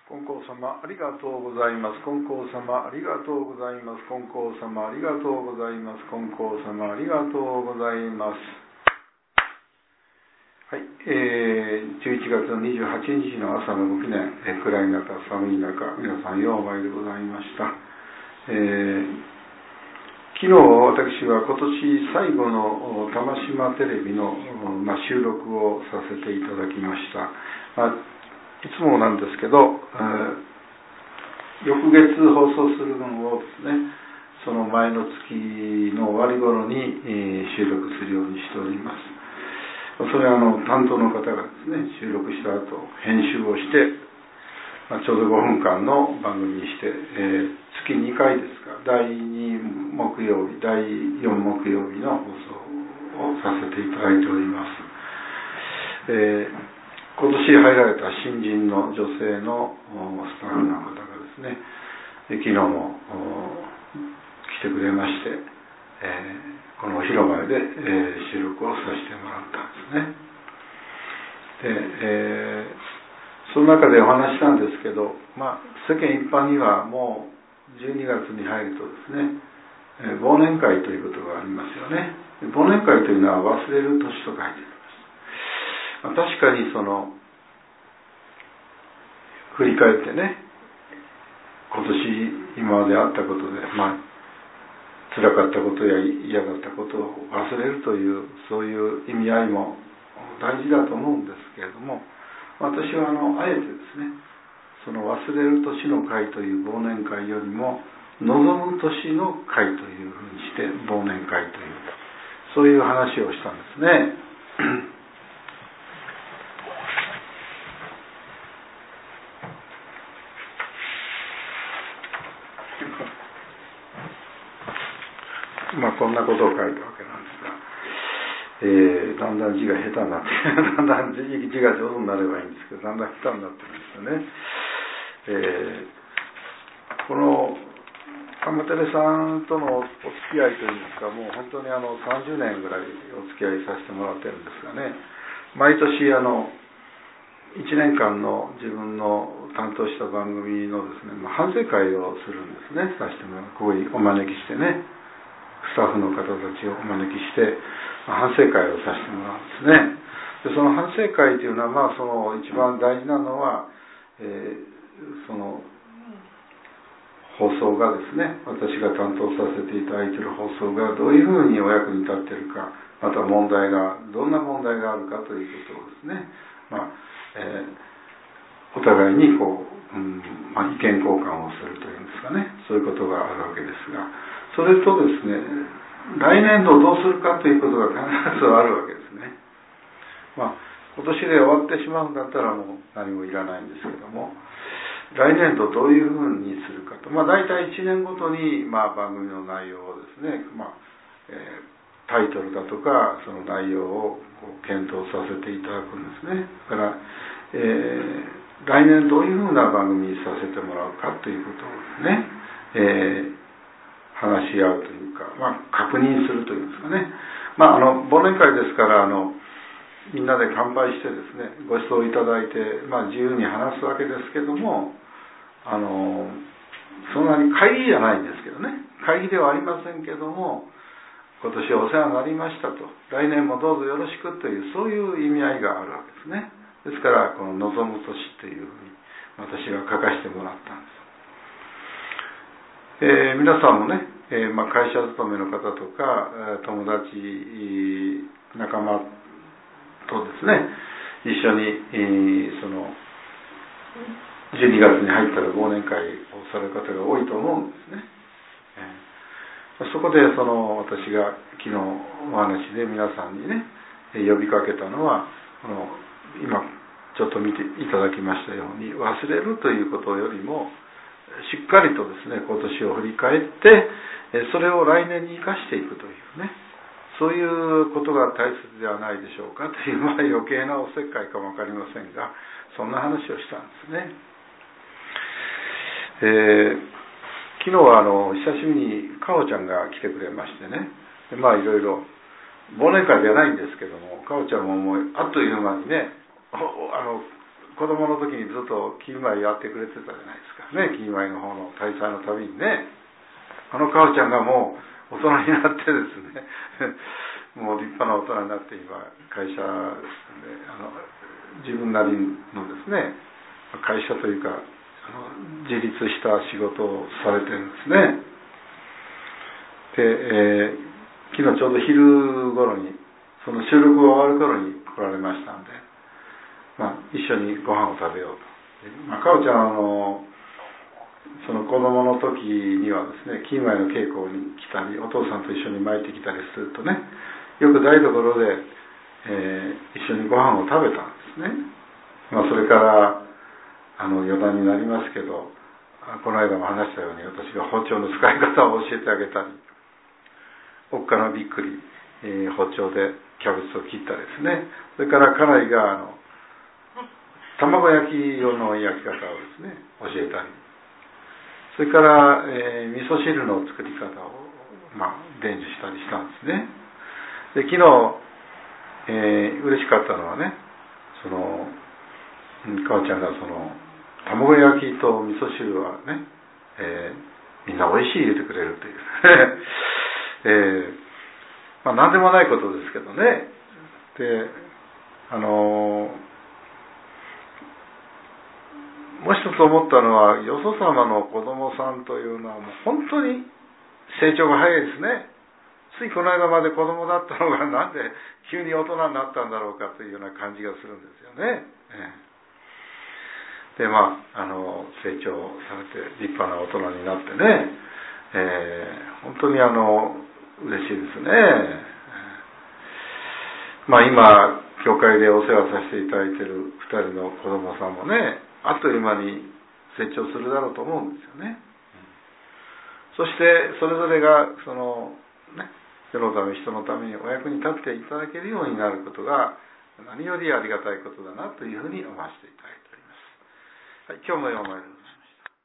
金光様ありがとうございます。金光様ありがとうございます。金光様ありがとうございます。金光様ありがとうございます。はい、11月の28日の朝のご記念、暗い中寒い中皆さんようお参りでございました。昨日私は今年最後の玉島テレビの、収録をさせていただきました。いつもなんですけど、翌月放送する分をですね、その前の月の終わり頃に、収録するようにしております。それは担当の方がですね、収録した後編集をして、ちょうど5分間の番組にして、月2回ですか、第2木曜日、第4木曜日の放送をさせていただいております。今年入られた新人の女性のスタッフの方がですね、昨日も来てくれまして、このお広場で、収録をさせてもらったんですね。で、その中でお話したんですけど、世間一般にはもう12月に入るとですね、忘年会ということがありますよね。忘年会というのは忘れる年と書いてあります。確かに振り返ってね、今年今まであったことで、辛かったことや嫌だったことを忘れるという、そういう意味合いも大事だと思うんですけれども、私はあえてですね、その忘れる年の会という忘年会よりも、望む年の会というふうにして忘年会という、そういう話をしたんですね。こんなことを書いたわけなんですが、だんだん字が下手になってだんだん字が上手になればいいんですけど、だんだん下手になってるんですよね。この鎌テレさんとのお付き合いというんですか、もう本当に30年ぐらいお付き合いさせてもらってるんですがね、毎年1年間の自分の担当した番組のですね、反省会をするんですね、させてもらう。ここにお招きしてね、スタッフの方たちをお招きして、反省会をさせてもらうんですね。でその反省会というのは、その一番大事なのは、その放送がですね、私が担当させていただいている放送がどういうふうにお役に立っているか、また問題がどんな問題があるかということをですね、お互いに意見交換をするというんですかね、そういうことがあるわけですが、それとですね、来年度どうするかということが必ずあるわけですね。今年で終わってしまうんだったらもう何もいらないんですけども、来年度どういうふうにするかと、大体1年ごとに、番組の内容をですね、タイトルだとかその内容を検討させていただくんですね。だから、来年どういうふうな番組にさせてもらうかということをですね、話し合うというか、確認するというんですかね。忘年会ですからみんなで乾杯してですね、ご馳走いただいて、自由に話すわけですけども、そんなに会議じゃないんですけどね、会議ではありませんけども、今年お世話になりましたと、来年もどうぞよろしくという、そういう意味合いがあるわけですね。ですからこの望む年というふうに私が書かせてもらったんです。皆さんもね、会社勤めの方とか友達仲間とですね、一緒にその12月に入ったら忘年会をされる方が多いと思うんですね。そこで私が昨日お話で皆さんにね呼びかけたのは、今ちょっと見ていただきましたように、忘れるということよりもしっかりとですね、今年を振り返ってそれを来年に生かしていくというね、そういうことが大切ではないでしょうかという、余計なおせっかいかも分かりませんが、そんな話をしたんですね。昨日は久しぶりにかおちゃんが来てくれましてね、いろいろ忘年会ではないんですけども、かおちゃんももうあっという間にね、 子供の時にずっと木舞やってくれてたじゃないですかね。木舞の方の大祭のたびにね、かおちゃんがもう大人になってですねもう立派な大人になって今会社で自分なりのですね会社というか自立した仕事をされてるんですね。で、昨日ちょうど昼頃にその収録が終わる頃に来られましたんで、一緒にご飯を食べようと。かおちゃんその子供の時にはですね、金舞の稽古に来たりお父さんと一緒に巻いてきたりするとね、よく台所で、一緒にご飯を食べたんですね。それから余談になりますけど、この間も話したように私が包丁の使い方を教えてあげたり、おっかなびっくり、包丁でキャベツを切ったですね。それから家内が卵焼き用の焼き方をですね教えたり、それから、味噌汁の作り方を伝授したりしたんですね。で昨日、嬉しかったのはね、かおちゃんが卵焼きと味噌汁はね、みんなおいしい言ってくれるという何でもないことですけどね。でもう一つ思ったのは、よそ様の子供さんというのはもう本当に成長が早いですね。ついこの間まで子供だったのがなんで急に大人になったんだろうかというような感じがするんですよね。で成長されて立派な大人になってね、本当に嬉しいですね。今教会でお世話させていただいている2人の子供さんもね、あっという間に成長するだろうと思うんですよね。そしてそれぞれが世のため人のためにお役に立っていただけるようになることが何よりありがたいことだなというふうに思わせていただいております。はい、今日も読まれる